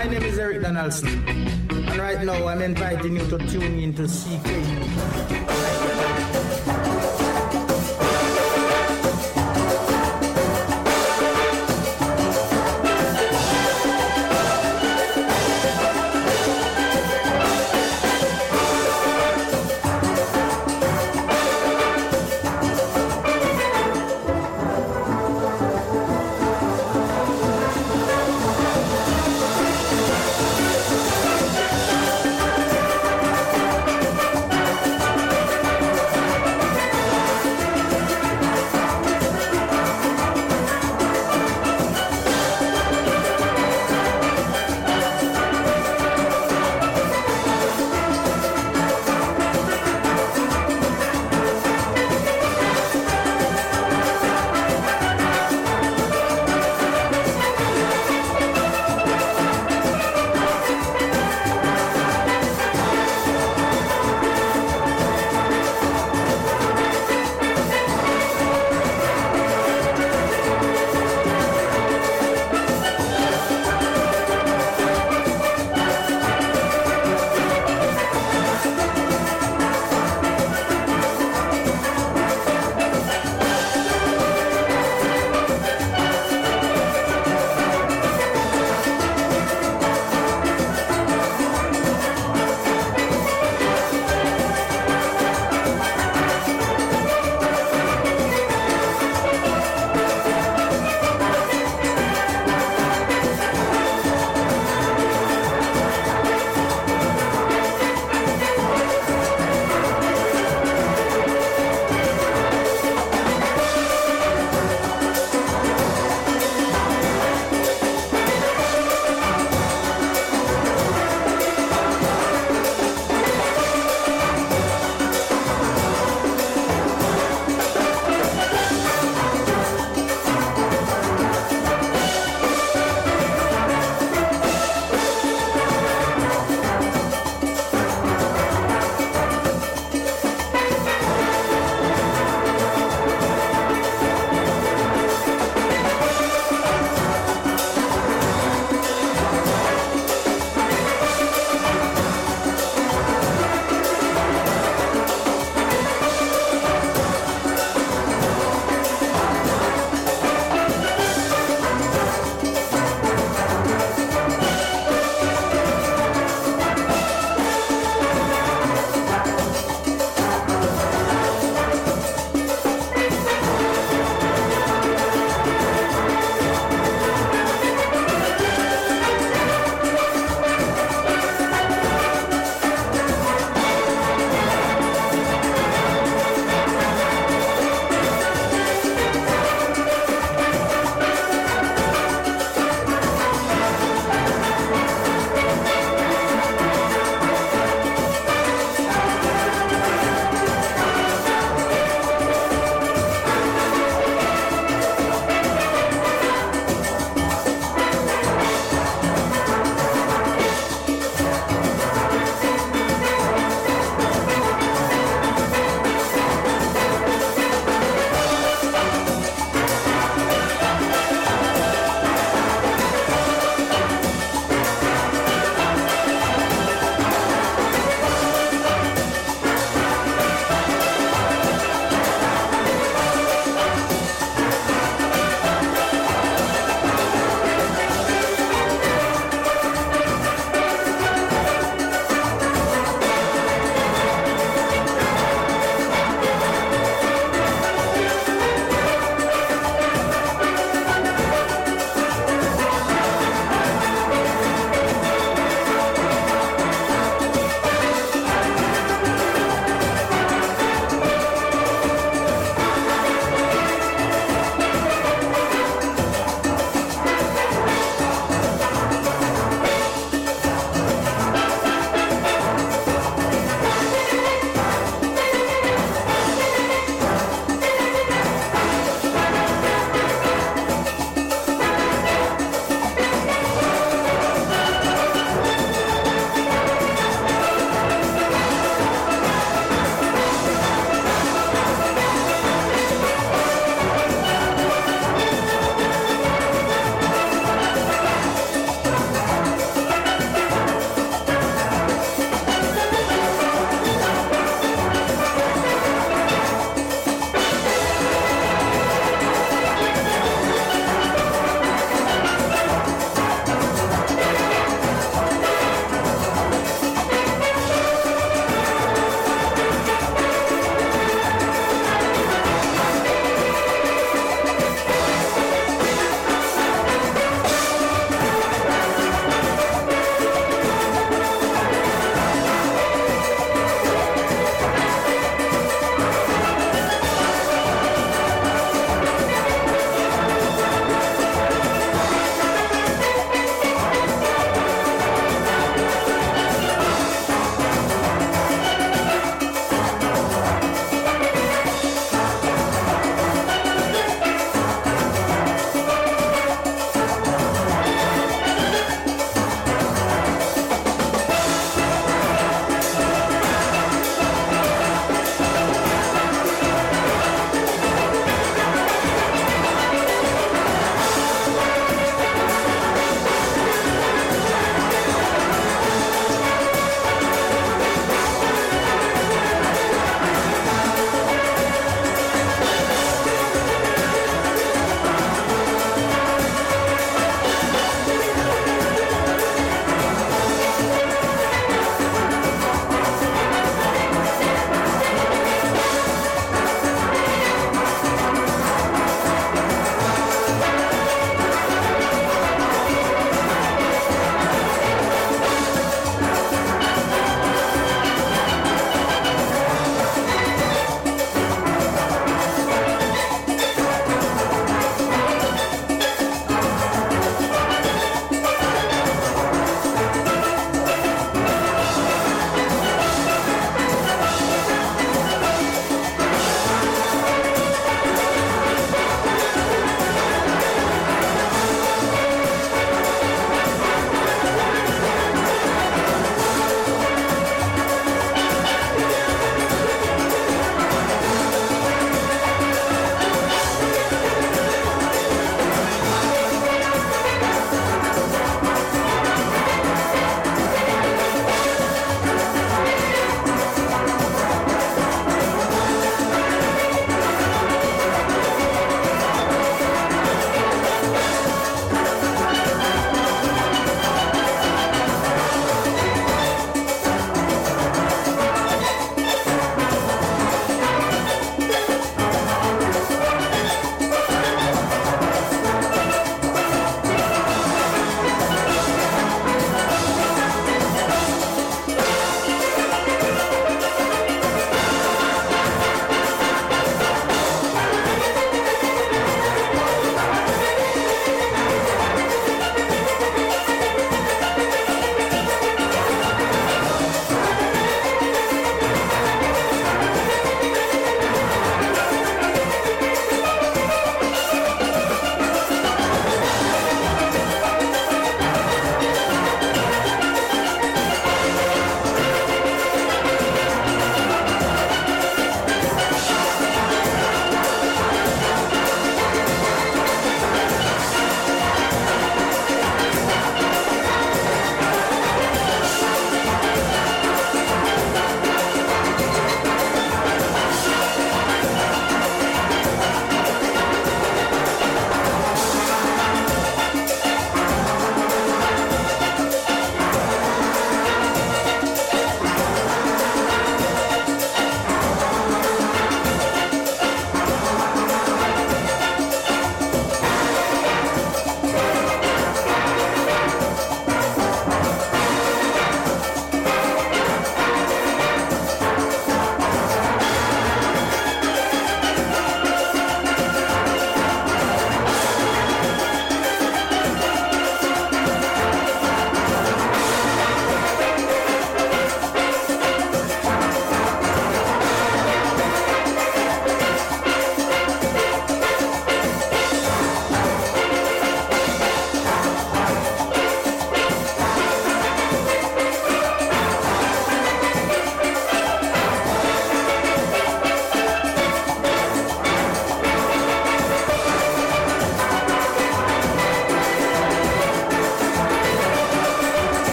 My name is Eric Donaldson, and right now I'm inviting you to tune in to CKU.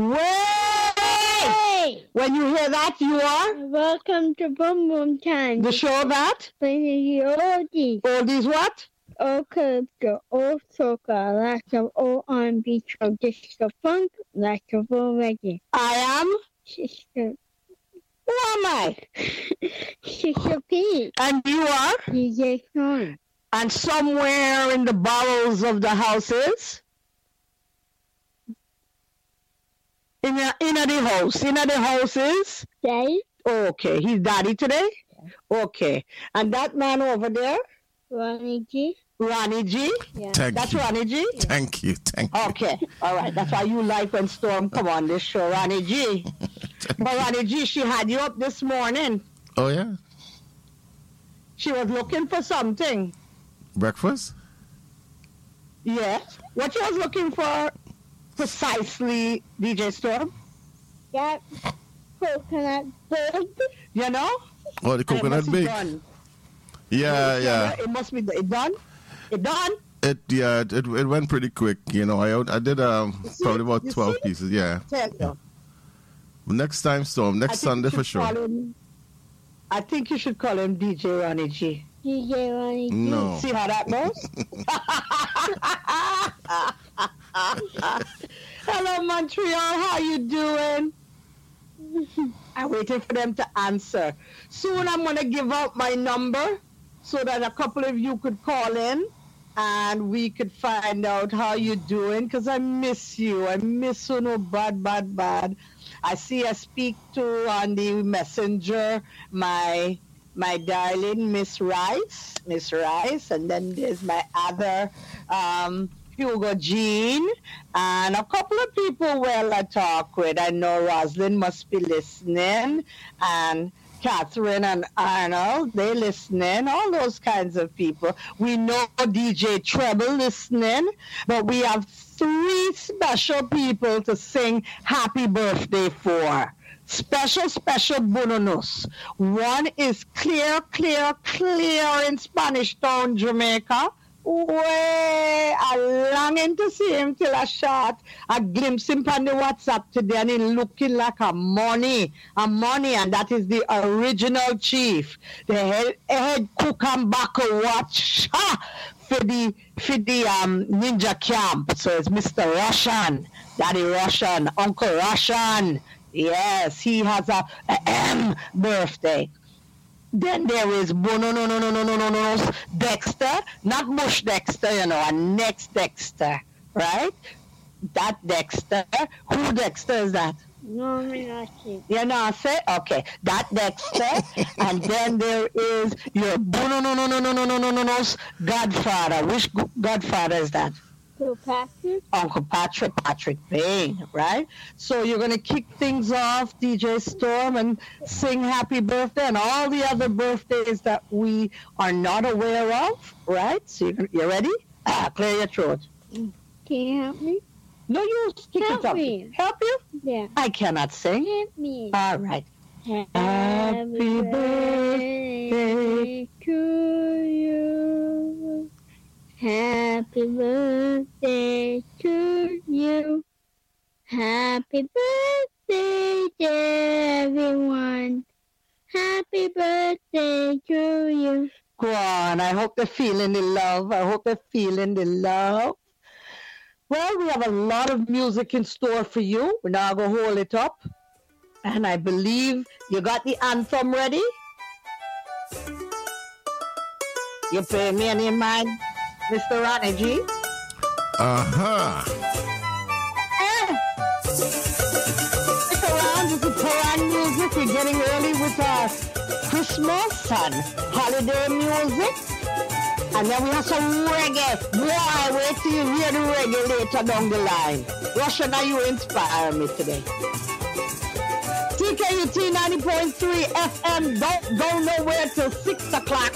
Way! When you hear that, you are? Welcome to Boom Boom Time. The show that? Playing the oldies. Oldies what? Old culture, old soca, lots of old R&B, disco funk, lots of old reggae. I am? Sister. Who am I? Sister Pete. And you are? DJ Sean. And somewhere in the bowels of the houses? In the houses? Daddy. Okay, he's daddy today? Yeah. Okay. And that man over there? Ronnie G. Ronnie G? Yeah. That's Ronnie G? Yeah. Thank you. Okay, all right. That's why you like when Storm come on this show, Ronnie G. But Ronnie G, she had you up this morning. Oh, yeah? She was looking for something. Breakfast? Yes. What you was looking for precisely, DJ Storm? That coconut big. You know? Oh, the coconut bake. Yeah. It must be it done. It done. It went pretty quick. You know, I did probably about 12 pieces. Yeah. Next time, Storm. Next Sunday for sure. I think you should call him DJ Ronnie G. DJ Ronnie G. No. See how that goes? Hello, Montreal. How you doing? I'm waiting for them to answer. Soon I'm going to give out my number so that a couple of you could call in and we could find out how you're doing, because I miss you. I miss you no bad. I see I speak to on the messenger my darling Miss Rice, and then there's my other Hugo Jean, and a couple of people I talk with. I know Roslyn must be listening, and Catherine and Arnold, they listening, all those kinds of people. We know DJ Treble listening, but we have 3 special people to sing happy birthday for. Special bononos. One is Clear in Spanish Town, Jamaica. Way, I longing to see him till I shot. I glimpse him on the WhatsApp today and he looking like a money, and that is the original chief, the head cook and backer watch for the ninja camp. So it's Mr. Russian, Daddy Russian, Uncle Russian. Yes, he has a birthday. Then there is Dexter, not Bush Dexter, a next Dexter, right? That Dexter. Who Dexter is that? No, I'm not saying. You're not saying? Okay, that Dexter. And then there is your Godfather. Which Godfather is that? Uncle Patrick Bain, right? So you're going to kick things off, DJ Storm, and sing happy birthday and all the other birthdays that we are not aware of, right? So you ready? Clear your throat. Can you help me? No, you kick it up. Help you? Yeah. I cannot sing. Help me. All right. Happy birthday to you. Happy birthday to you. Happy birthday to everyone. Happy birthday to you. Go on. I hope they're feeling the love. Well, we have a lot of music in store for you. We're now going to hold it up. And I believe you got the anthem ready. You pay me any mind, Mr. Ronnie G? Uh-huh. Stick around, this is Quran music. We're getting early with our Christmas and holiday music. And then we have some reggae. Boy, wait till you hear the reggae later down the line. Russia, now you inspire me today. TKUT 90.3 FM. Don't go nowhere till 6 o'clock.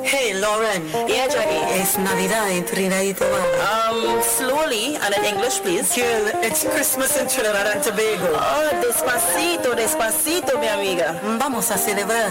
Hey, Lauren. Yeah, Johnny. Es Navidad en Trinidad y Tobago. Slowly, and in English, please. Girl, it's Christmas in Trinidad and Tobago. Oh, despacito, despacito, mi amiga. Vamos a celebrar.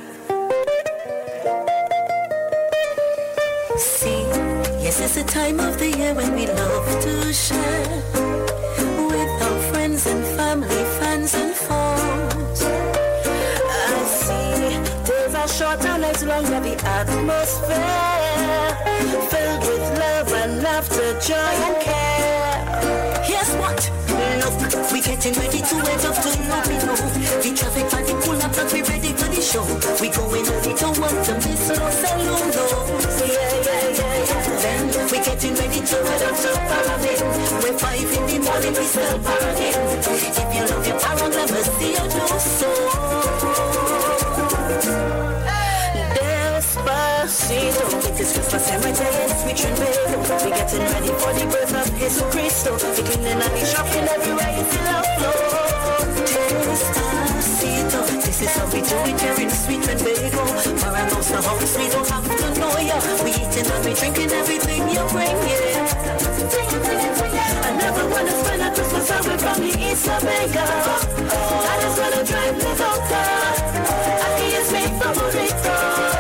See, yes, it's a time of the year when we love to share with our friends and family, fans and foes. I see days are short and nights long, but the atmosphere filled with love and laughter, joy and care. Here's what? Look, we getting ready to head off to Lamino. The traffic party pull up and we ready for the show. We going early, don't want to miss no saludo. Then we getting ready to head off to Paradise. We're 5 in the morning, we still paradise. If you love your parent, let me see you do so. Despacito, it is Christmas every day in sweet Trinbago. We getting ready for the birth of Jesucristo. We cleaning and we shopping everywhere you feel our flow. Despacito, this is how we do it here in sweet Trinbago. For our house, the house, we don't have to know ya. We eating and we drinking everything you bring, yeah. I never wanna spend a Christmas away from the East Jamaica. I just wanna drive the doctor. Aquí es mi favorito.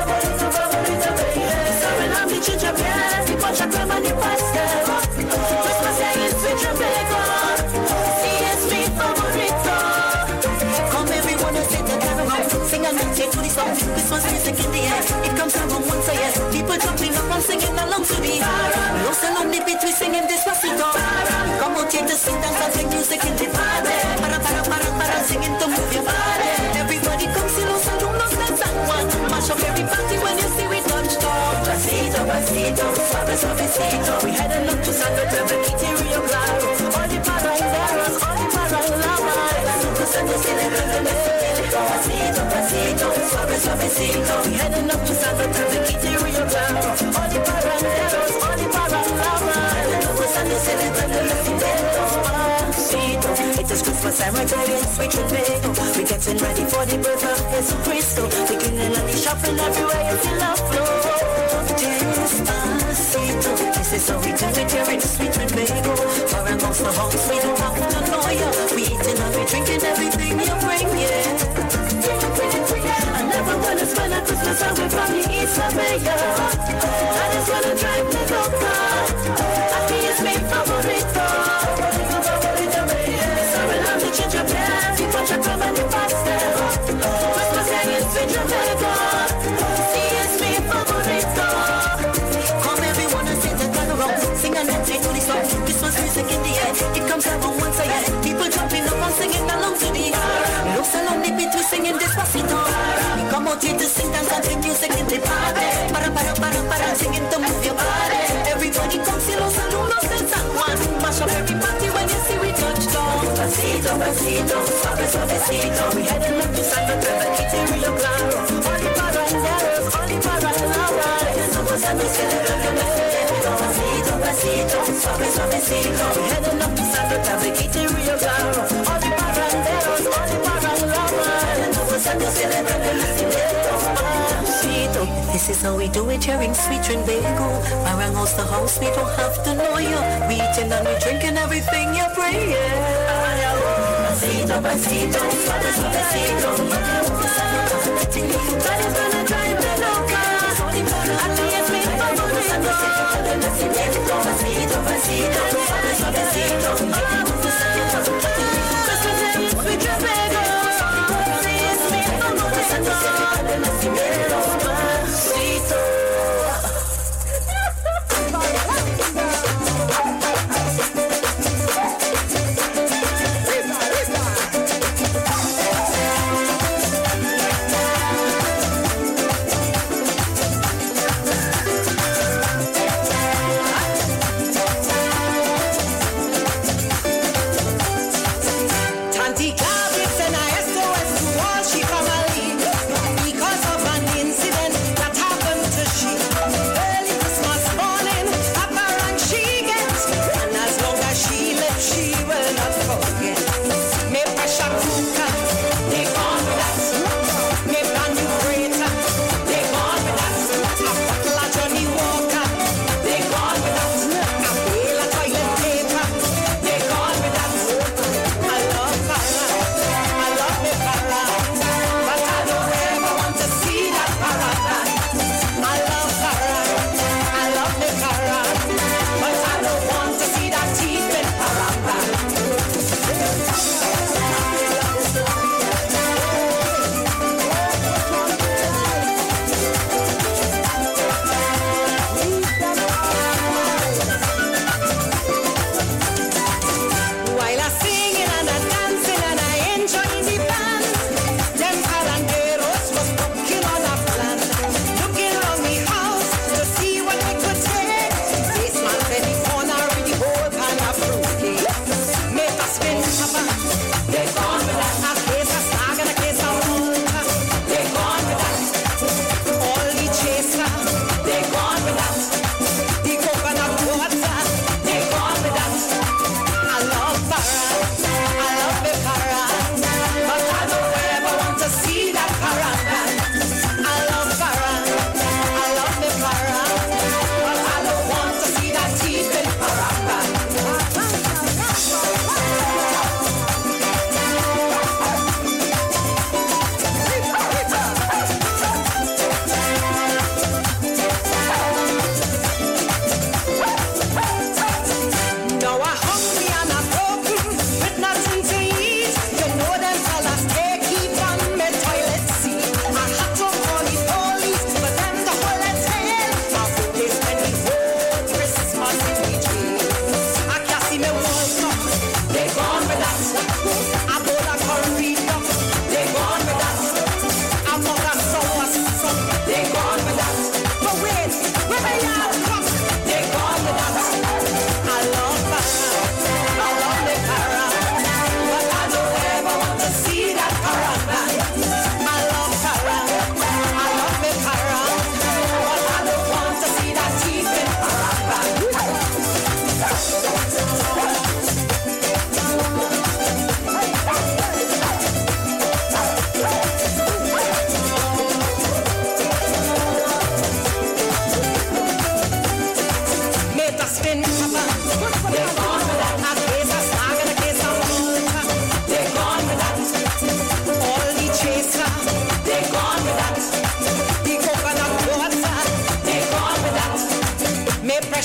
Serving on the ginger beer, the punch and crema and the pastel. Christmas Day in sweet Jamaica. He is mi favorito. Come everyone and sit together, sing and dance to the song. Christmas music in the air, it comes around once a year. People jumping up and singing along to the Los along the beat, we singing Despacito. Come out here to sing, dance and sing music in the party. Para, singing to move your body. Everybody come see Los alumnos dance and one. Mash up everybody when you see we touchdown. Pasito, pasito, suave, suavecito. We heading up to Santa Teresa, Rio Claro. All the parranderos, all the parranderos. Nosotros celebrando el nacimiento. Pasito, pasito, suave, suavecito. We heading up to Santa Teresa, Rio Claro. All the parranderos, all the parranderos. Nosotros celebrando el nacimiento. Pasito, it is Christmas and we're going sweet Trinbago. We getting ready for the birth of Jesucristo. We cleaning and we shopping everywhere you feel our flow. Despacito, this is how we do it here in sweet Trinbago. For our house, the house, we don't have to know ya. We eating and we drinking everything you bring, yeah. I never wanna spend a Christmas away from the East Jamaica. I just wanna drive the doctor. Aquí es mi favorito. Serving on the ginger beer, the punch and crema and the pastel. Christmas Day in sweet Jamaica. He is mi favorito. Come everyone and sit together, sing and dance to the song. Christmas music in the air, it comes around once a year. People jumping up and singing along to the Los along the beat, we singing Despacito. We come out here to sing, dance and sing music in the party. Para, singing to move your body. Everybody come see Los alumnos dance and one. Mash up everybody when you see we touchdown. Pasito, pasito, suave, suavecito. We heading up to Santa Teresa, Rio Claro. All the parranderos, all the parranderos. Nosotros celebrando el nacimiento. Pasito, pasito, suave, suavecito. We heading up to Santa Teresa, Rio Claro. All the parranderos, all the parranderos. Nosotros celebrando el nacimiento. Pasito. This is how we do it here in sweet Trinbago. Around house the house, we don't have to know you. We eating and we drinking everything you bring, yeah. Pasito, pasito, suave, suavecito. Daddy's gonna drive the loca. Aquí es mi favorito. Pasito, pasito, suave, suavecito. Christmas Day in sweet Trinbago. Sí, es mi favorito. Nacimiento, pasito.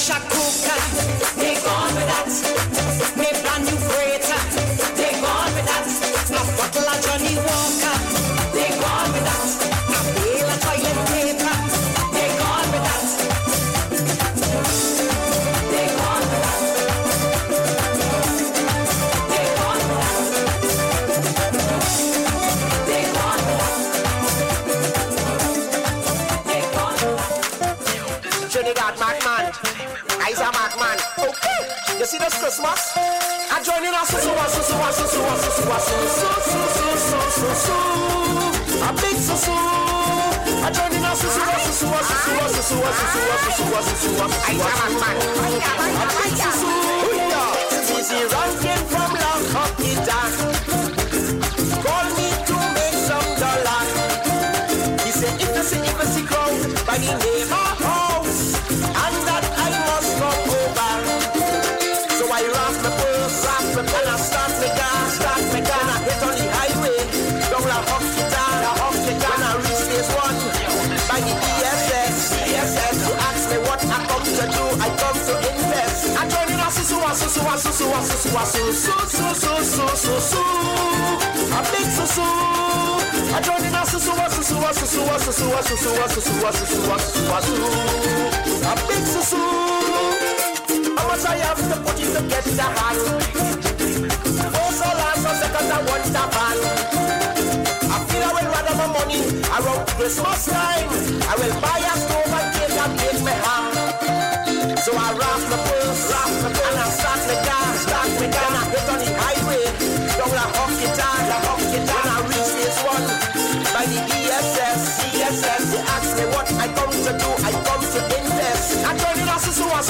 pressure cooker, they gone with that. Me brand new freighter, they gone with that. A bottle of Johnny Walker, they gone with that. A bale of toilet paper, they gone with that. They gone with that. They gone with that. They gone with that. They gone with that. Trinidad Macman, Isa Macman. Okay, you see this Christmas? I'm joining us, a big susu. I'm joining us, Easy ranking from Lock Up Guitar. Call me to make some dollar. He said, if you see crowd by the neighbor house, and that I must come over. So I wrap my purse, and I start my car, and I hit on the highway. Down La Hospital, and I reach phase 1 by the ESS. You ask me what I come to do, I come to invest. I'm joining us, a big susu. I'm joining us, a big susu. How much I have to put in to get the hat? Also last seconds I want the van. I feel I will rather my money around Christmas time. I will buy a stove and cake and bake my ham. So I wrap my purse, and I start my car, and I hit on the highway. Down La Hospital, and I reach phase 1 by the ESS. They ask me what I come to do, I come to invest. I'm joining us, a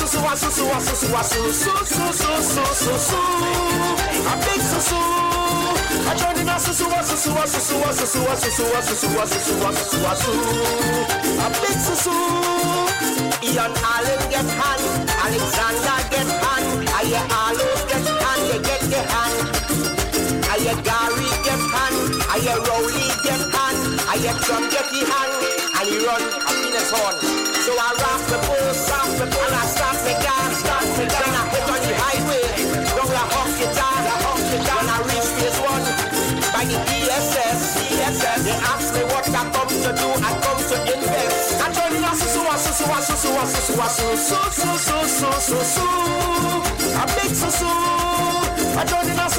big susu. I'm joining us, a big susu. Ian Allen get hand, Alexander get hand, I Arlo get hand, you get the hand. I Gary get hand, I Rowley get hand, I Trump get the hand, and he run happiness horn. So I wrap the post, and I start the car, and I hit on the highway. Down La Hospital, and I reach phase 1 by the ESS. They ask me what I come to do, I come to invest. I'm joining us, a big susu. I'm joining us,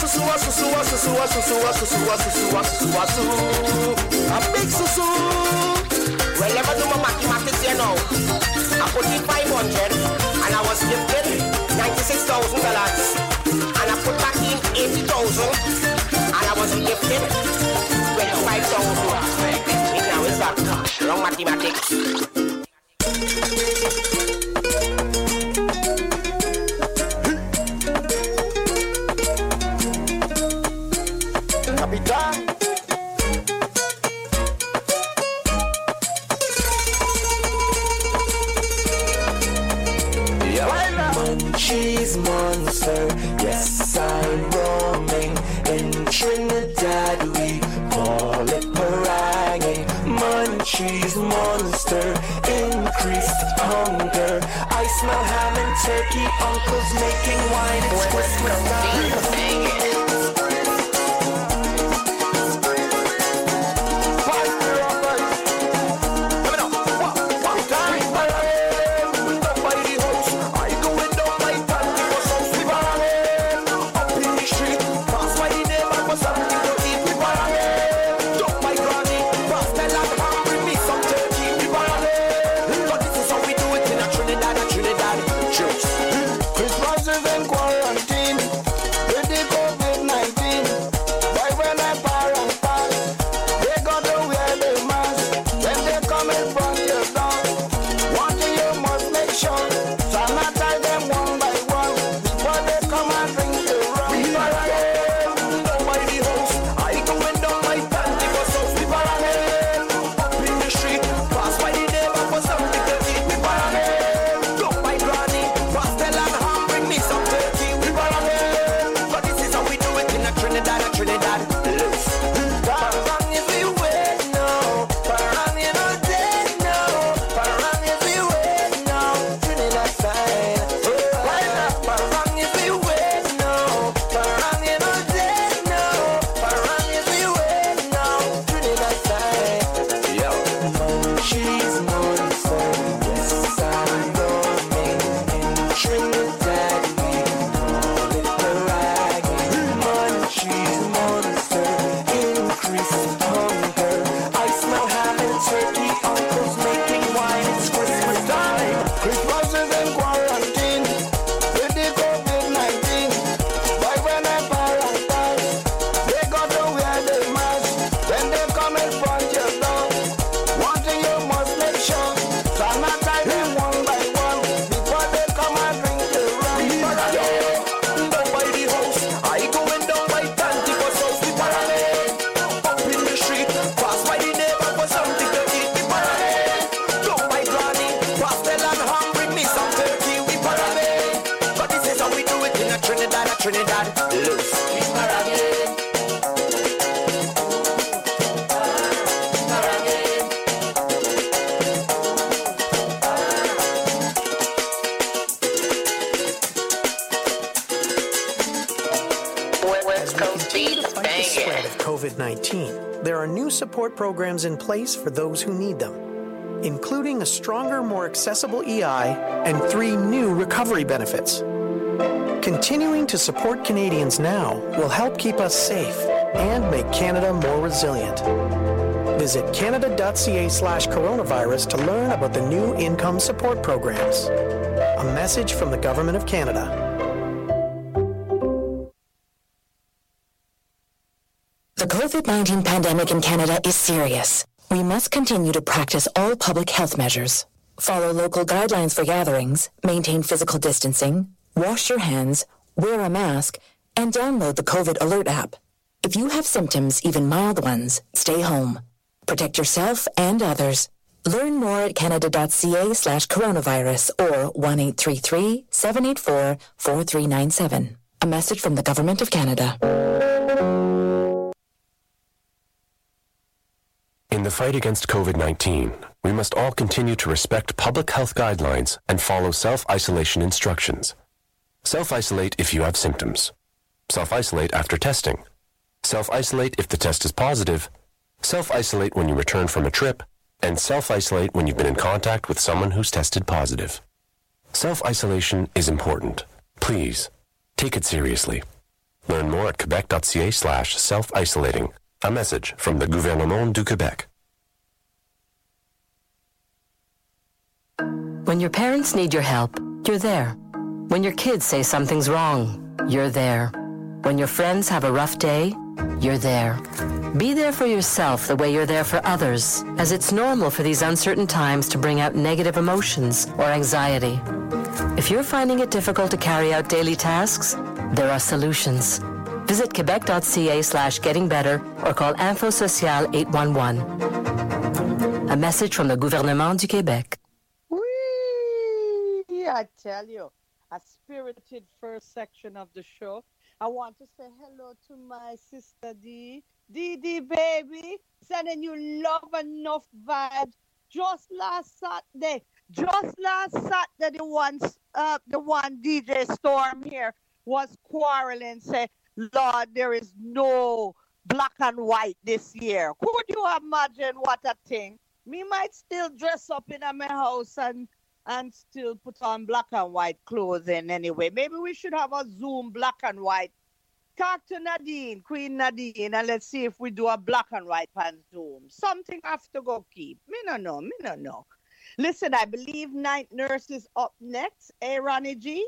a big susu. Well, never do my mathematics, you know. I put in 500, and I was gifted $96,000. And I put back in 80,000, and I was gifted 25,000. Now is that wrong mathematics? Capitan. Munchies monster, yes I'm roaming. In Trinidad we call it meringue. Munchies monster, increased hunger. I smell ham and turkey, uncles making wine. It's Christmas time. COVID-19, there are new support programs in place for those who need them, including a stronger, more accessible EI and 3 new recovery benefits. Continuing to support Canadians now will help keep us safe and make Canada more resilient. Visit canada.ca/coronavirus to learn about the new income support programs. A message from the Government of Canada. The COVID-19 pandemic in Canada is serious. We must continue to practice all public health measures. Follow local guidelines for gatherings, maintain physical distancing, wash your hands, wear a mask, and download the COVID Alert app. If you have symptoms, even mild ones, stay home. Protect yourself and others. Learn more at canada.ca/coronavirus or 1-833-784-4397. A message from the Government of Canada. In the fight against COVID-19, we must all continue to respect public health guidelines and follow self-isolation instructions. Self-isolate if you have symptoms. Self-isolate after testing. Self-isolate if the test is positive. Self-isolate when you return from a trip, and self-isolate when you've been in contact with someone who's tested positive. Self-isolation is important. Please, take it seriously. Learn more at quebec.ca/self-isolating. A message from the Gouvernement du Québec. When your parents need your help, you're there. When your kids say something's wrong, you're there. When your friends have a rough day, you're there. Be there for yourself the way you're there for others, as it's normal for these uncertain times to bring out negative emotions or anxiety. If you're finding it difficult to carry out daily tasks, there are solutions. Visit quebec.ca/gettingbetter or call Info Social 811. A message from the Gouvernement du Québec. Whee! I tell you, a spirited first section of the show. I want to say hello to my sister Dee, baby, sending you love and enough vibes. Just last Saturday, the one DJ Storm here was quarreling, say, Lord, there is no black and white this year. Could you imagine what a thing? Me might still dress up in my house and still put on black and white clothing anyway. Maybe we should have a Zoom black and white. Talk to Nadine, Queen Nadine, and let's see if we do a black and white on Zoom. Something have to go keep. Me no know. Listen, I believe Night Nurse is up next. Hey, Ronnie G?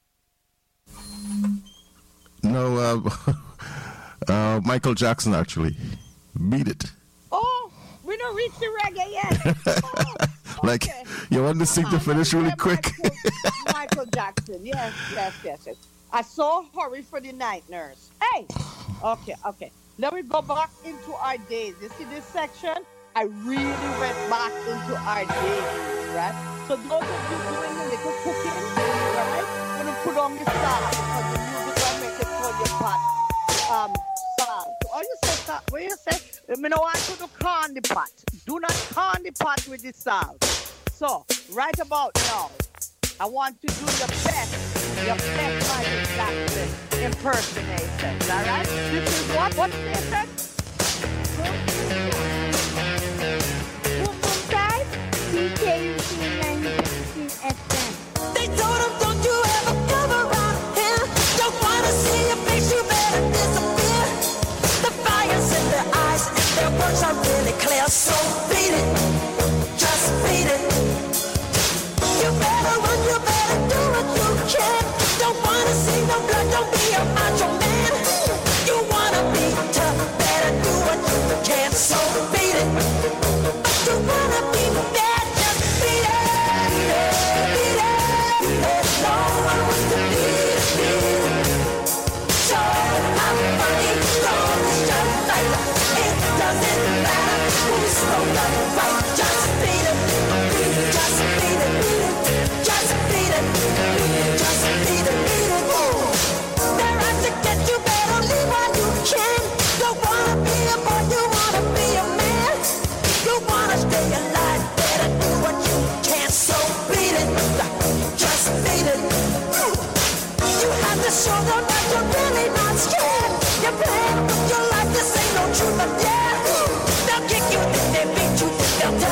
No, Michael Jackson, actually. Beat it. Oh, we don't reach the reggae yet. Oh, like, okay. You want this thing to finish really quick? Michael Jackson, yes. I so hurry for the Night Nurse. Hey! Okay. Let me go back into our days. You see this section? I really went back into our days, right? So those of you doing a little cooking, right? When you put on the salt, because the music will make it for your pot. Salt. Oh, you say salt. What you say? I don't want to do corn the pot. Do not corn the pot with the salt. So, right about now, I want to do your best Michael Jackson impersonations, all right? This is what they said? Boom Boom Side, CKUT 90.3 FM. They told him, don't you ever come around here. Don't wanna see your face, you better disappear. The fire's in their eyes and their words are really clear. So beat it, just beat it. You better run, you better do what you can. Don't wanna see no blood, don't be a macho man. You wanna be tough, better do what you can. So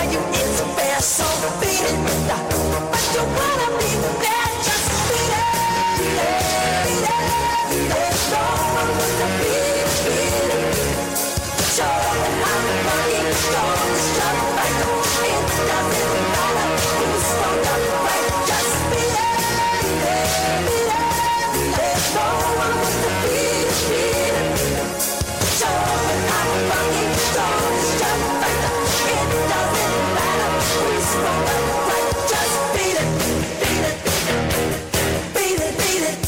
for you, it's fair, so beat it. But you wanna be there, just beat it. Beat it, beat it. No one wants to beat it, beat it. Show them how to fight it, don't stop right. It doesn't matter who's gonna fight, just beat it. Beat it, beat it. No one wants to beat it, beat it. Show them how to fight it, don't stop right. It doesn't matter who's gonna fight, just beat it. Beat it, beat it, beat it.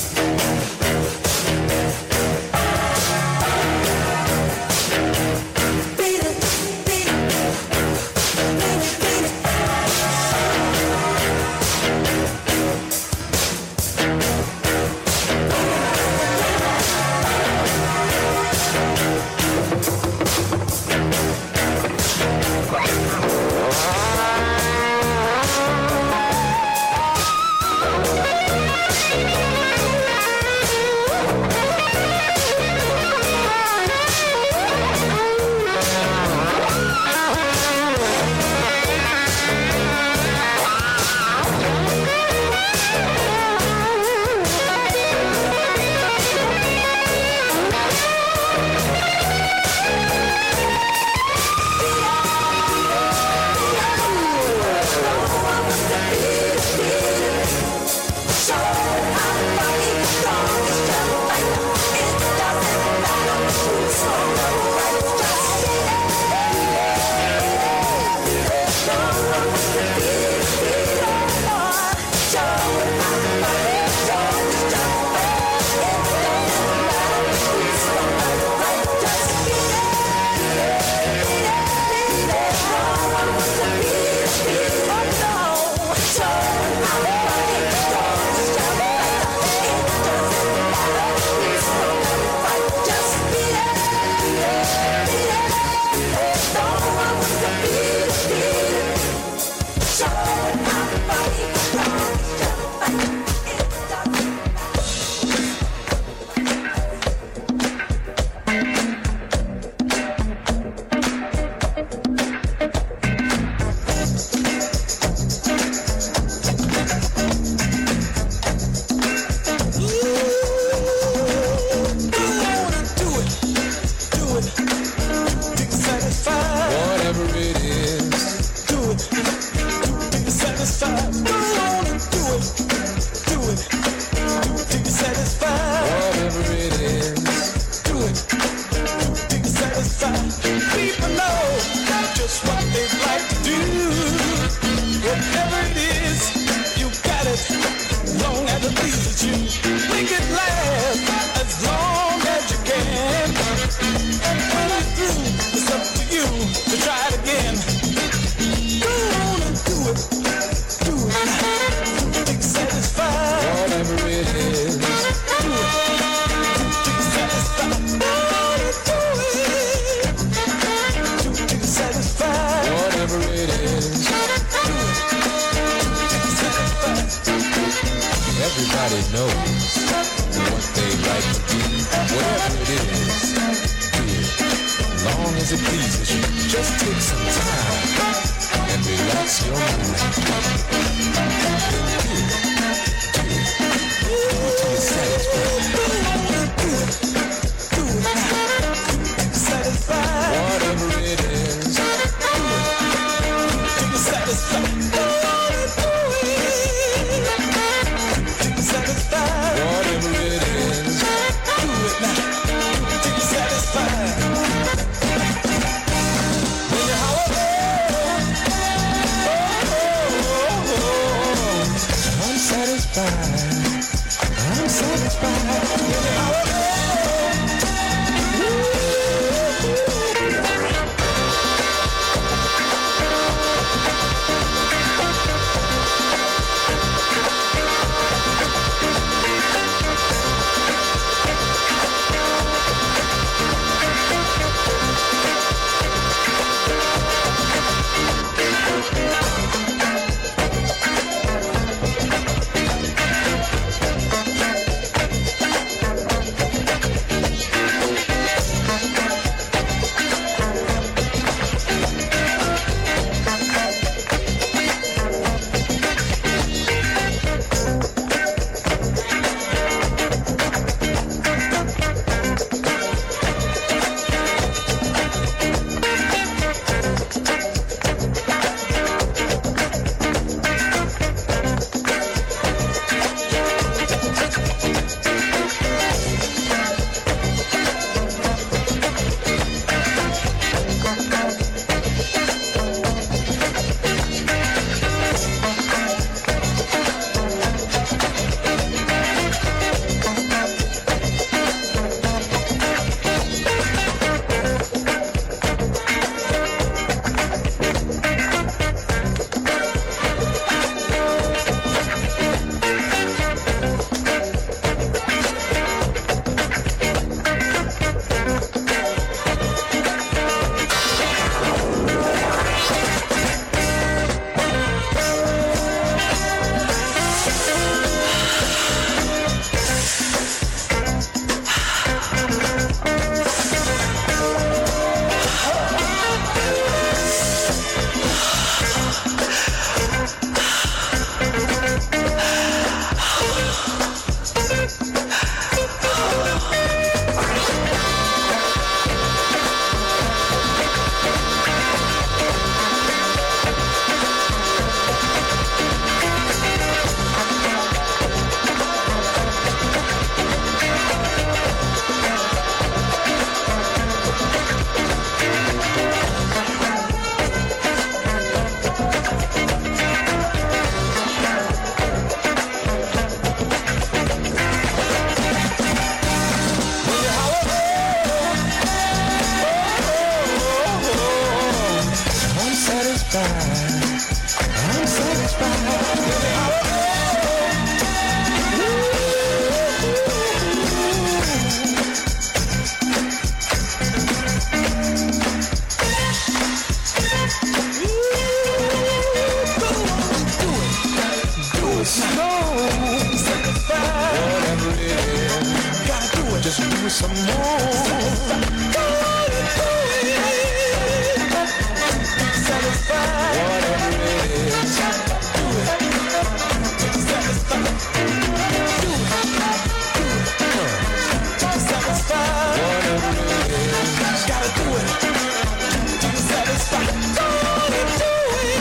Everybody knows what they like to do. Whatever it is, do it. As long as it pleases you. Just take some time and relax your mind. Do it. Until you're satisfied. Whatever it is, till you're satisfied. Whatever it is, do it now, till you're satisfied. When you holler, oh, oh, oh, I'm Just do it some more. Satisfied. Whatever it is, do it. Satisfied. Do it. Satisfied. Whatever it is, gotta do it. Satisfied. Gotta do it.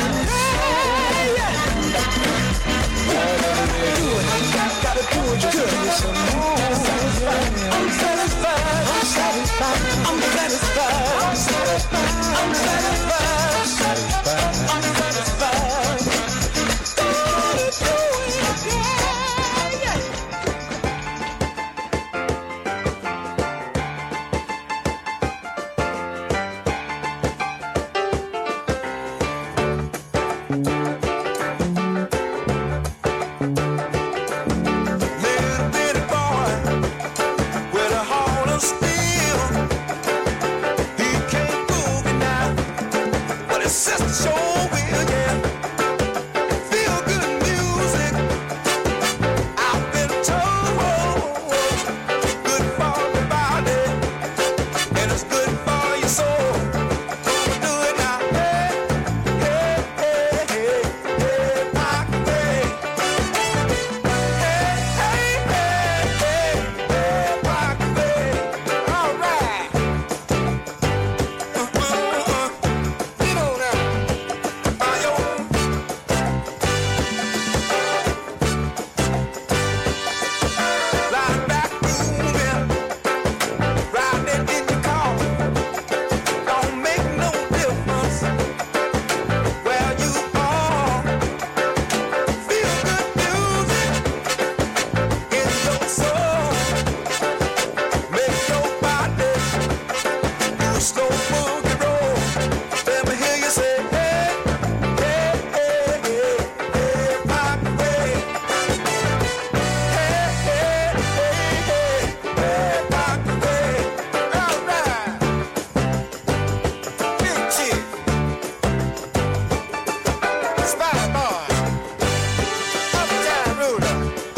Whatever it is, gotta do it. Just do it some more. I'm satisfied. I'm satisfied. I'm satisfied. I'm satisfied. I'm satisfied. I'm satisfied. I'm satisfied. Gonna do it again. Little bitty boy with a heart of steel. He can't boogie now, but his sister sure will, yeah. Feel good music, I've been told. Good for the body, and it's good for your soul. Do it now, hey, hey, hey, hey, hey, rock away. Hey, hey, hey, hey, hey, rock away. All right. Get on now. Ayo. Lie back, moving, riding in your car. Don't make no difference where you are. Feel good music in your soul. Make your body do a slow boogie roll. Let me hear you say, hey, hey, hey, hey, hey, rock away. Hey, hey, hey, hey, hey, rock away. All right. Big chick. Spider boy. Uptown ruler.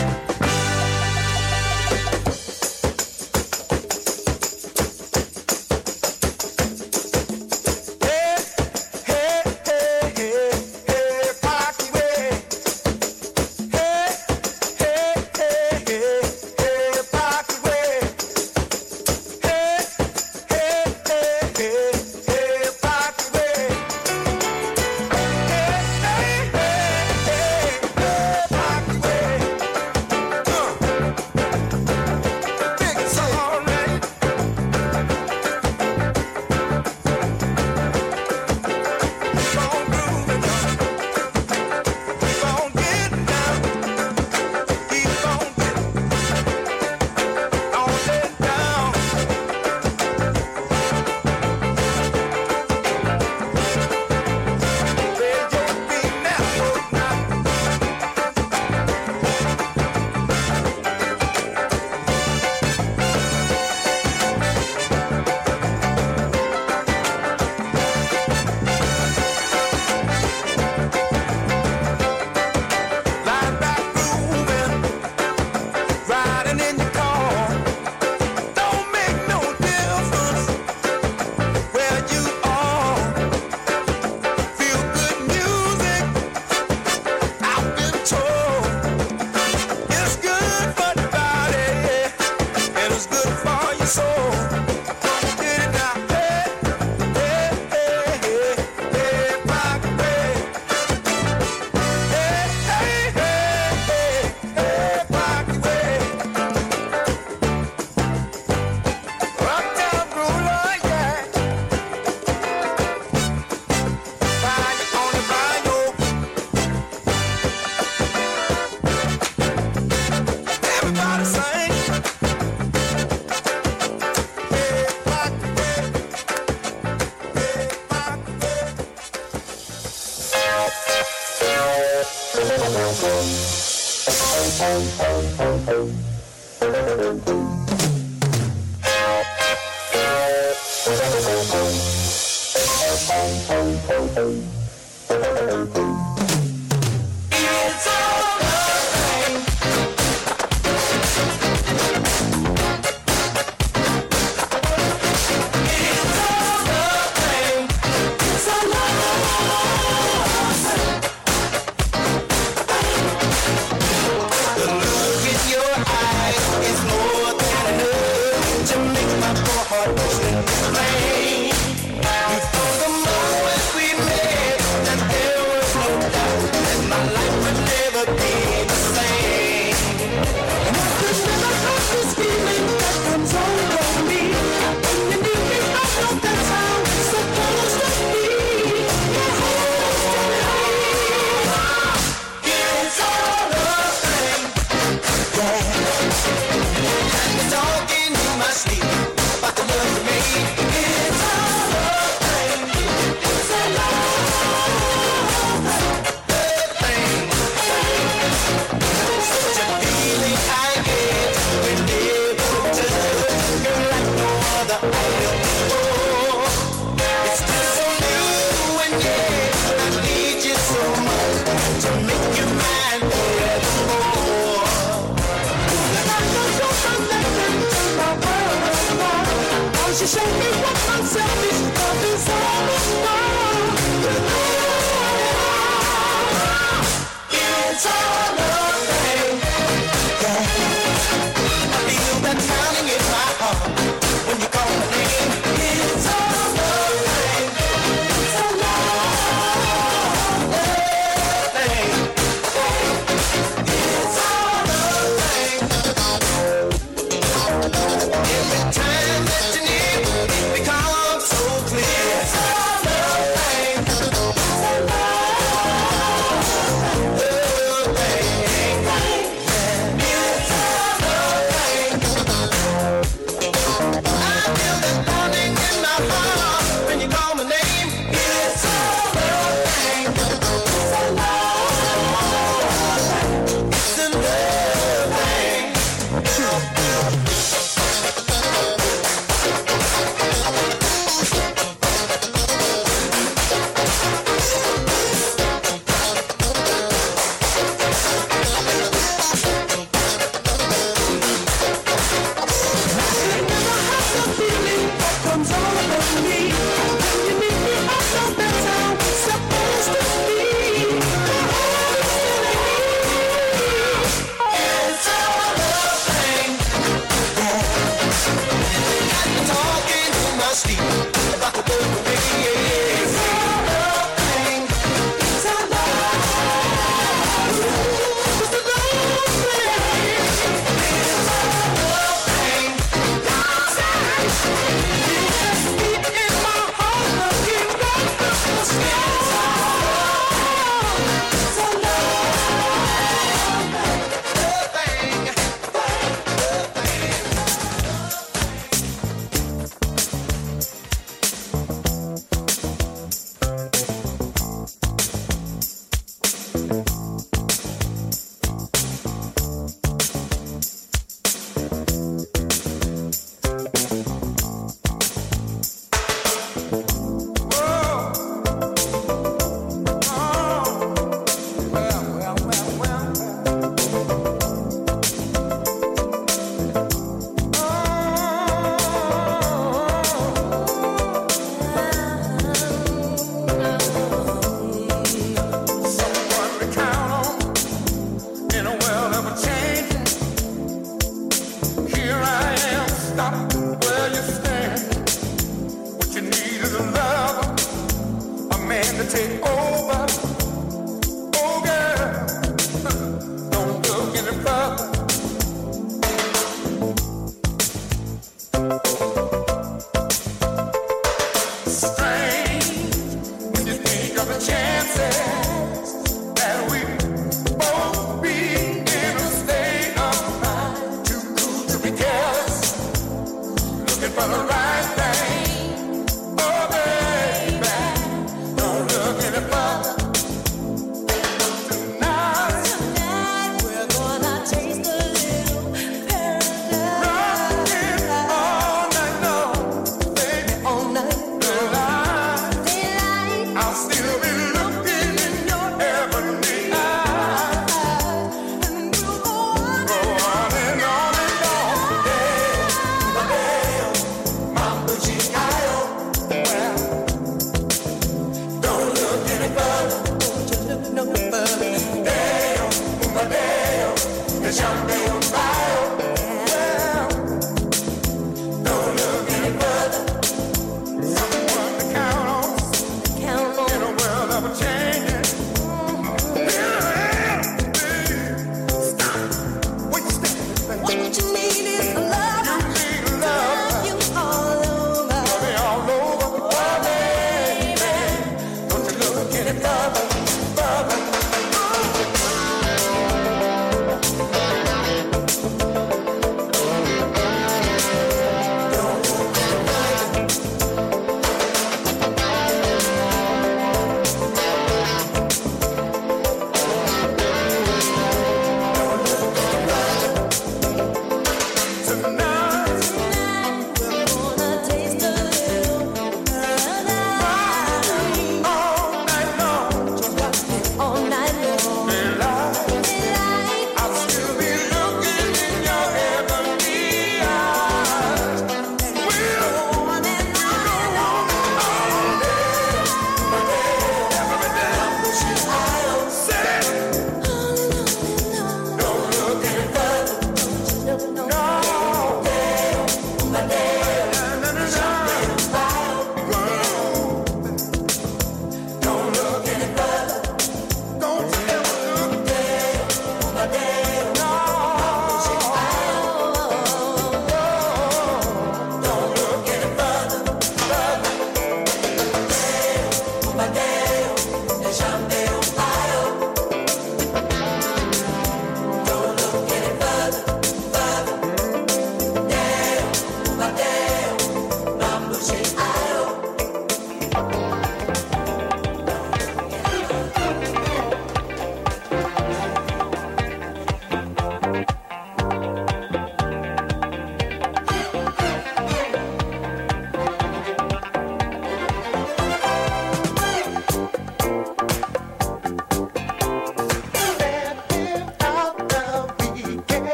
Hey, hey, hey, hey, hey, rock away. Hey, hey, hey, hey, hey, rock away. Hey, hey, hey, hey, hey, rock away. Hey, hey, hey, hey,